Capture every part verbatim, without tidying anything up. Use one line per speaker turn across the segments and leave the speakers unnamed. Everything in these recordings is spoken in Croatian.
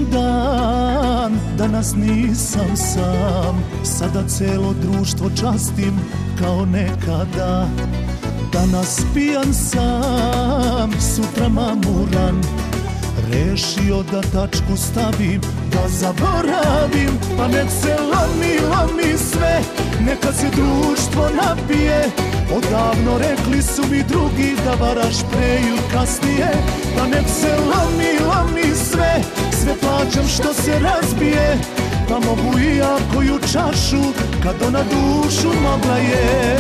srećan dan, danas nisam sam. Sada celo društvo častim kao nekada. Danas pijan sam, sutra mamuran. Rešio da tačku stavim, da zaboravim. Pa nek se lomi, lomi sve, neka se društvo napije. Odavno rekli su mi drugi da varaš pre ili kasnije. Pa nek se lomi, lomi sve, sve plaćam što se razbije. Pa mogu i ja koju čašu, kad ona dušu mogla je.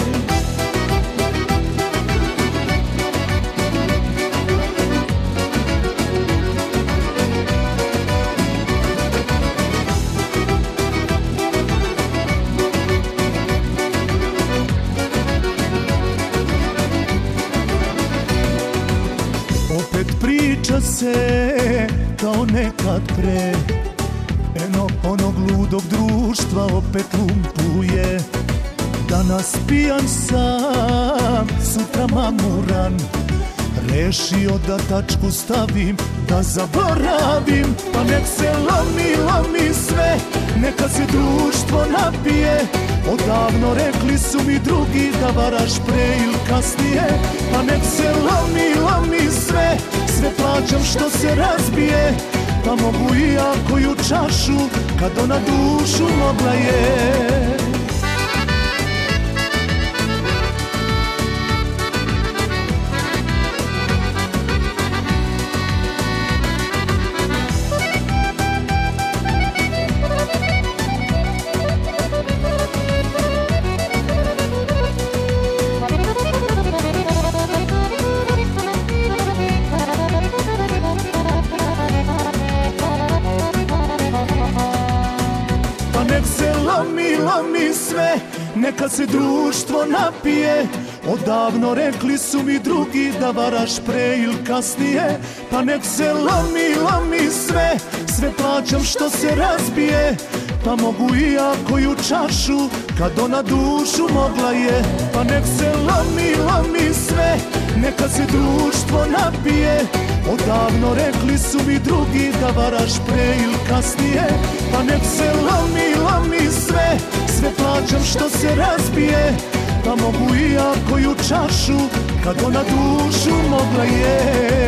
Opet priča se kao nekad pre. Eno onog ludog društva opet lumpuje. Danas pijan sam, sutra mamuran. Rešio da tačku stavim, da zaboravim. Pa nek se lomi, lomi sve, neka se društvo napije. Odavno rekli su mi drugi da varaš pre ili kasnije. Pa nek se lomi, lomi sve, sve plaćam što se razbije. Pa mogu i ja koju čašu, kad ona dušu mogla je. Nek se lomi, lomi sve, neka se društvo napije. Odavno rekli su mi drugi da varaš pre ili kasnije. Pa nek se lomi, lomi sve, sve plaćam što se razbije. Pa mogu i ja koju čašu, kad ona dušu mogla je. Pa nek se lomi, lomi sve, neka se društvo napije. Odavno rekli su mi drugi da varaš pre ili kasnije. Pa nek se lomi, lomi sve, sve plaćam što se razbije. Pa mogu i ja koju čašu, kad ona dušu mogla je.